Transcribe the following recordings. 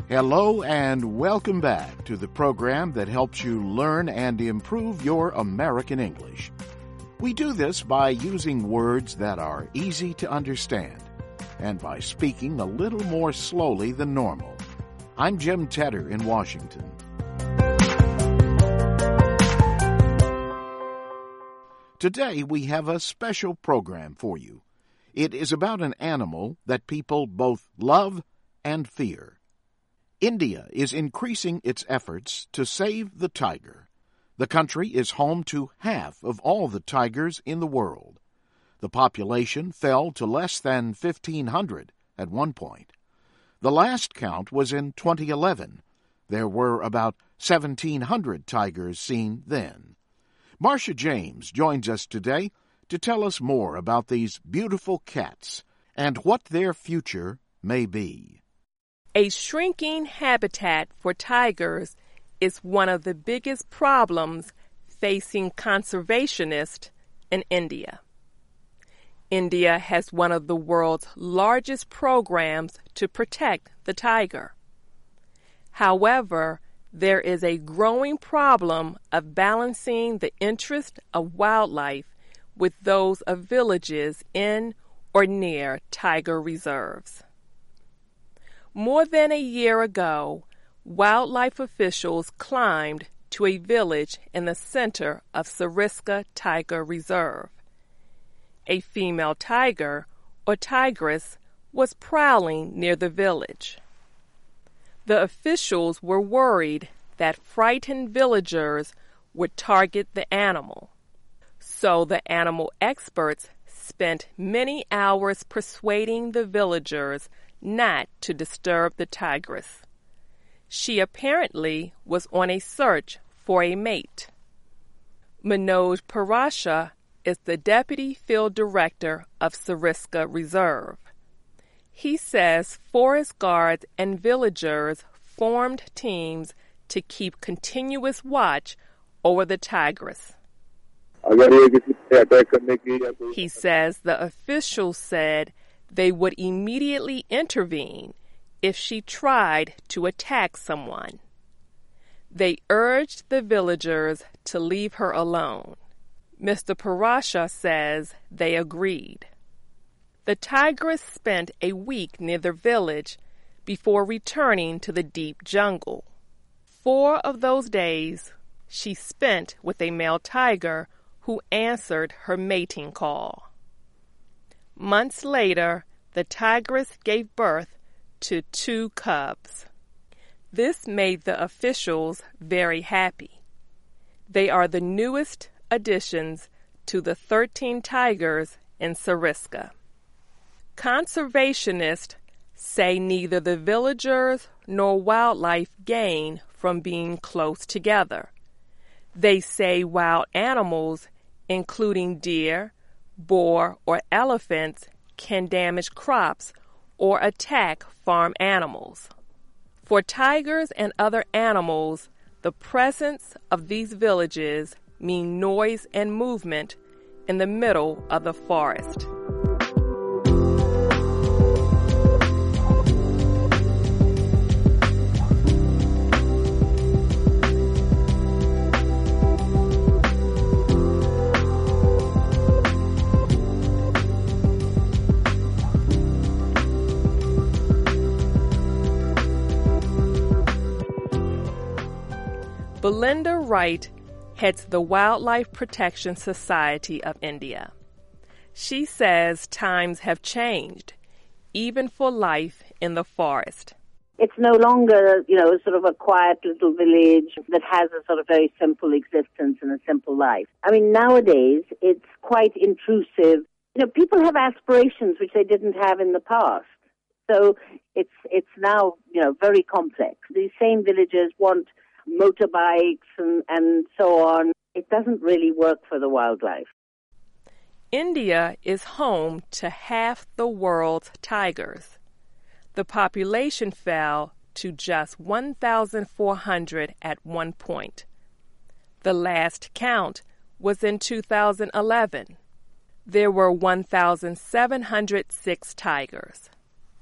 Hello and welcome back to the program that helps you learn and improve your American English. We do this by using words that are easy to understand and by speaking a little more slowly than normal. I'm Jim Tedder in Washington. Today we have a special program for you. It is about an animal that people both love and fear. India is increasing its efforts to save the tiger. The country is home to half of all the tigers in the world. The population fell to less than 1,500 at one point. The last count was in 2011. There were about 1,700 tigers seen then. Marcia James joins us today to tell us more about these beautiful cats and what their future may be. A shrinking habitat for tigers is one of the biggest problems facing conservationists in India. India has one of the world's largest programs to protect the tiger. However, there is a growing problem of balancing the interest of wildlife with those of villages in or near tiger reserves. More than a year ago, wildlife officials climbed to a village in the center of Sariska Tiger Reserve. A female tiger, or tigress, was prowling near the village. The officials were worried that frightened villagers would target the animal. So the animal experts spent many hours persuading the villagers not to disturb the tigress. She apparently was on a search for a mate. Manoj Parasha is the deputy field director of Sariska Reserve. He says forest guards and villagers formed teams to keep continuous watch over the tigress. He says the officials said they would immediately intervene if she tried to attack someone. They urged the villagers to leave her alone. Mr. Parasha says they agreed. The tigress spent a week near the village before returning to the deep jungle. 4 of those days she spent with a male tiger who answered her mating call. Months later, the tigress gave birth to 2 cubs. This made the officials very happy. They are the newest additions to the 13 tigers in Sariska. Conservationists say neither the villagers nor wildlife gain from being close together. They say wild animals, including deer, boar, or elephants, can damage crops or attack farm animals. For tigers and other animals, the presence of these villages mean noise and movement in the middle of the forest. Belinda Wright heads the Wildlife Protection Society of India. She says times have changed, even for life in the forest. It's no longer, sort of a quiet little village that has a sort of very simple existence and a simple life. I mean, nowadays, it's quite intrusive. People have aspirations which they didn't have in the past. So it's now, very complex. These same villagers want motorbikes and so on. It doesn't really work for the wildlife. India is home to half the world's tigers. The population fell to just 1,400 at one point. The last count was in 2011. There were 1,706 tigers.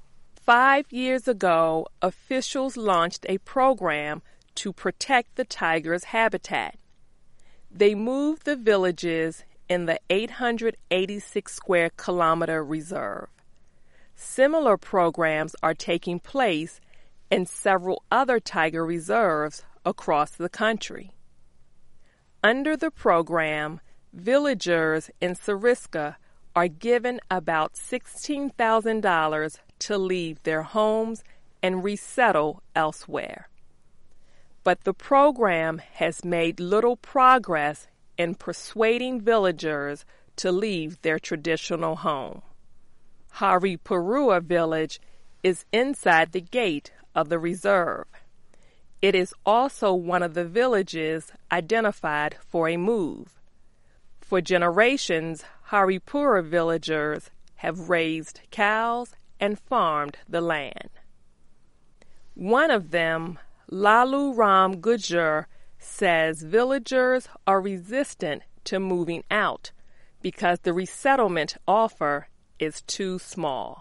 5 years ago, officials launched a program to protect the tiger's habitat. They moved the villages in the 886 square kilometer reserve. Similar programs are taking place in several other tiger reserves across the country. Under the program, villagers in Sariska are given about $16,000 to leave their homes and resettle elsewhere. But the program has made little progress in persuading villagers to leave their traditional home. Haripurua village is inside the gate of the reserve. It is also one of the villages identified for a move. For generations, Haripura villagers have raised cows and farmed the land. One of them, Lalu Ram Gujjar, says villagers are resistant to moving out because the resettlement offer is too small.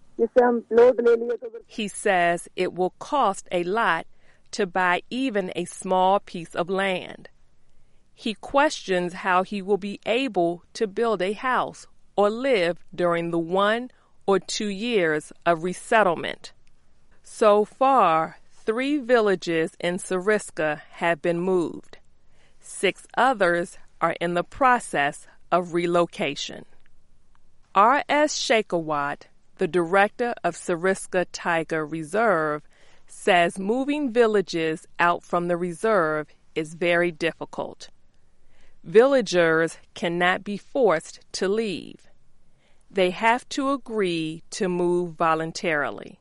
He says it will cost a lot to buy even a small piece of land. He questions how he will be able to build a house or live during the 1 or 2 years of resettlement. So far, 3 villages in Sariska have been moved. 6 others are in the process of relocation. R.S. Shekhawat, the director of Sariska Tiger Reserve, says moving villages out from the reserve is very difficult. Villagers cannot be forced to leave. They have to agree to move voluntarily.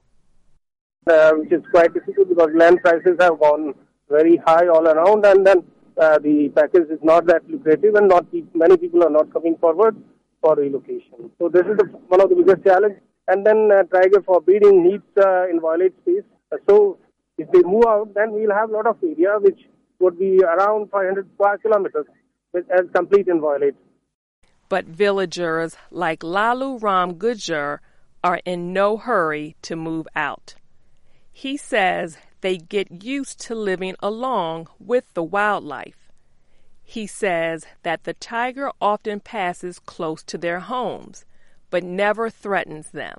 Which is quite difficult because land prices have gone very high all around, and then the package is not that lucrative, and many people are not coming forward for relocation. So this is one of the biggest challenges. And then tiger for breeding needs inviolate space. So if they move out, then we'll have a lot of area which would be around 500 square kilometers as complete inviolate. But villagers like Lalu Ram Gujjar are in no hurry to move out. He says they get used to living along with the wildlife. He says that the tiger often passes close to their homes, but never threatens them.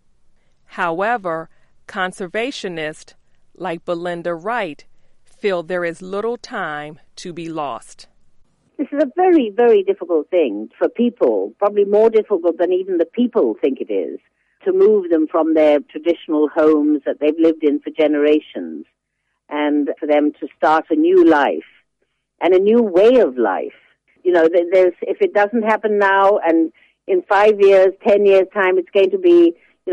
However, conservationists like Belinda Wright feel there is little time to be lost. This is a very, very difficult thing for people, probably more difficult than even the people think it is, to move them from their traditional homes that they've lived in for generations and for them to start a new life and a new way of life. You know, if it doesn't happen now and in 5 years, 10 years' time, it's going to be,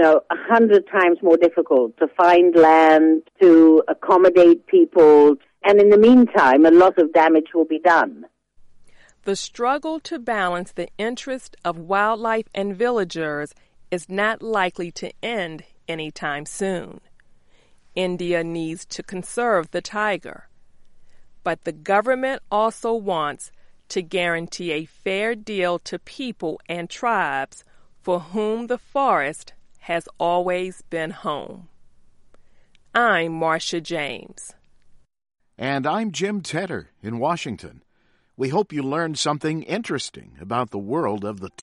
100 times more difficult to find land, to accommodate people, and in the meantime, a lot of damage will be done. The struggle to balance the interest of wildlife and villagers is not likely to end anytime soon. India needs to conserve the tiger. But the government also wants to guarantee a fair deal to people and tribes for whom the forest has always been home. I'm Marcia James. And I'm Jim Tedder in Washington. We hope you learned something interesting about the world of the